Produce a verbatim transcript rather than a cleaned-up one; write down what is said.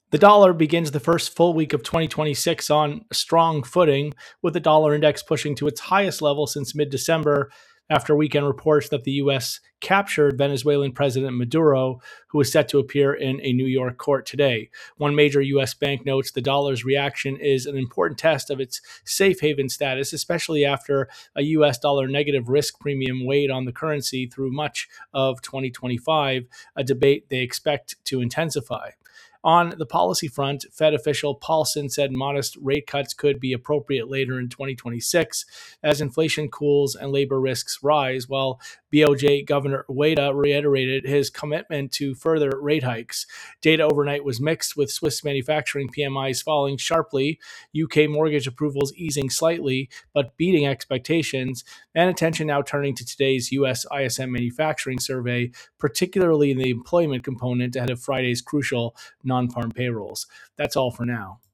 The dollar begins the first full week of twenty twenty-six on a strong footing, with the dollar index pushing to its highest level since mid December after weekend reports that the U S captured Venezuelan President Maduro, who is set to appear in a New York court today. One major U S bank notes the dollar's reaction is an important test of its safe haven status, especially after a U S dollar negative risk premium weighed on the currency through much of twenty twenty-five, a debate they expect to intensify. On the policy front, Fed official Paulson said modest rate cuts could be appropriate later in twenty twenty-six as inflation cools and labor risks rise, while B O J Governor Ueda reiterated his commitment to further rate hikes. Data overnight was mixed, with Swiss manufacturing P M Is falling sharply, U K mortgage approvals easing slightly but beating expectations, and attention now turning to today's U S I S M manufacturing survey, particularly in the employment component ahead of Friday's crucial non-farm payrolls. That's all for now.